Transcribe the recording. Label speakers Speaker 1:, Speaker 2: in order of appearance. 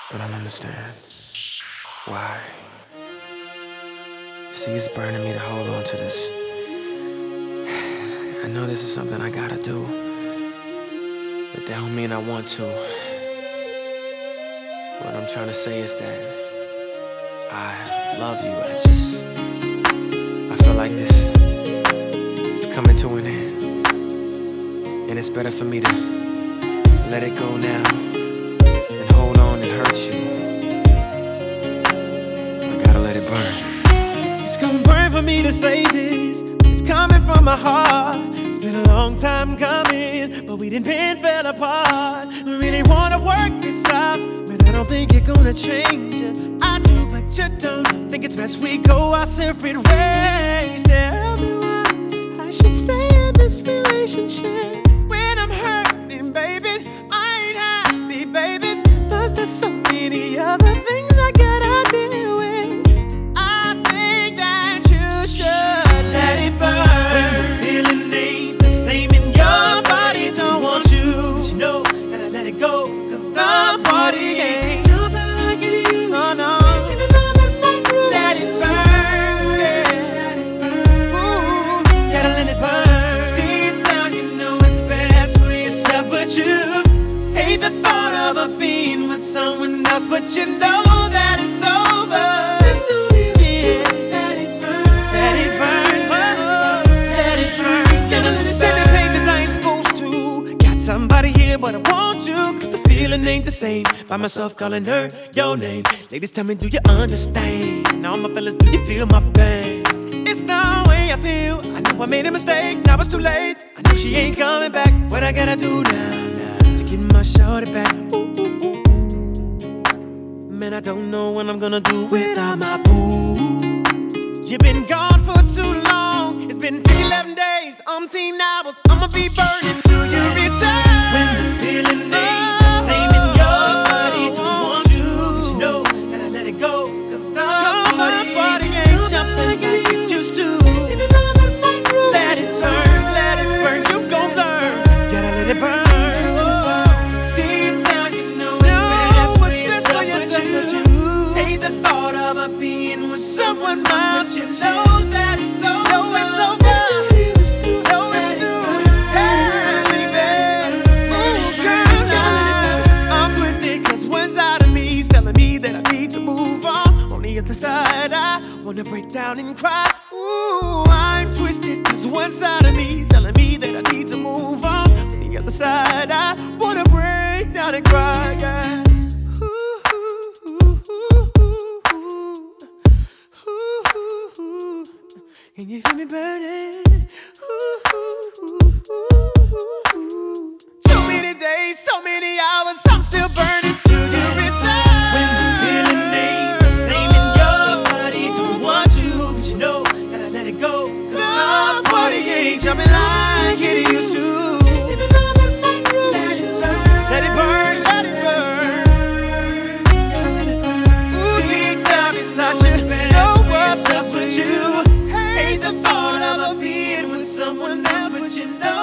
Speaker 1: but I don't understand why. See, it's burning me to hold on to this. I know this is something I gotta do, but that don't mean I want to. What I'm trying to say is that I love you. I feel like this is coming to an end, and it's better for me to let it go now and hold on and hurt you. I gotta let it burn.
Speaker 2: It's gonna burn for me to say this. It's coming from my heart. It's been a long time coming, but we didn't fell apart. I really wanna work this out, but I don't think you're gonna change it. I do, but you don't. Think it's best we go our separate ways. Tell me why I should stay in this relationship when I'm hurting, baby. I ain't happy, baby. Plus there's so many other things I gotta deal with. I think that you should let it burn. When the feeling ain't the same in your body, don't want you, but you know, gotta let it go. Cause the party ain't jumping like it used to. Oh no, even though that's my groove, let it burn. Let it burn. Ooh, gotta let it burn. Deep down you know it's best for yourself, but you hate the thought of her being with someone else, but you know that it's over. Yeah. Let it burn. Let it burn. Let it burn. Send the pages I ain't supposed to. Got somebody here, but I want you. Cause the feeling ain't the same. Find myself calling her your name. Ladies, tell me, do you understand? Now my fellas, do you feel my pain? It's the way I feel. I know I made a mistake, now it's too late. I know she ain't coming back. What I gotta do now to get my shorty back? Ooh, ooh, ooh, ooh. Man, I don't know what I'm gonna do without my boo. You've been gone for too long. It's been 11 days, umpteen hours. I'ma be burning till you return. When the feeling ain't the same in your body, don't want you, but you know, gotta let it go. Cause the party ain't jumping like you used to. Even though that's my groove, let it burn, you gon' learn. Gotta let it burn. Deep down you know it's best for yourself, but you hate the thought of her being with someone else. But you know that it's over. Know it's over. Know it's through. Hey, baby. Ooh, girl, now I'm twisted, cause one side of me is telling me that I need to move on. On the other side, I wanna break down and cry. Ooh, I'm twisted, cause one side of me is telling me that I need to move on. On the other side, I wanna break down and cry, yeah. Can you feel me burning? So many days, so many hours, I'm still burning till you return. When the feeling ain't the same in your body, don't want you, but you know, gotta let it go. Cause the party ain't jumping like it used to. Even though that's my groove, let it burn. Let it burn, let it burn. Ooh, deep down inside you know what's up with you. Hate the thought of her being with someone else, but you know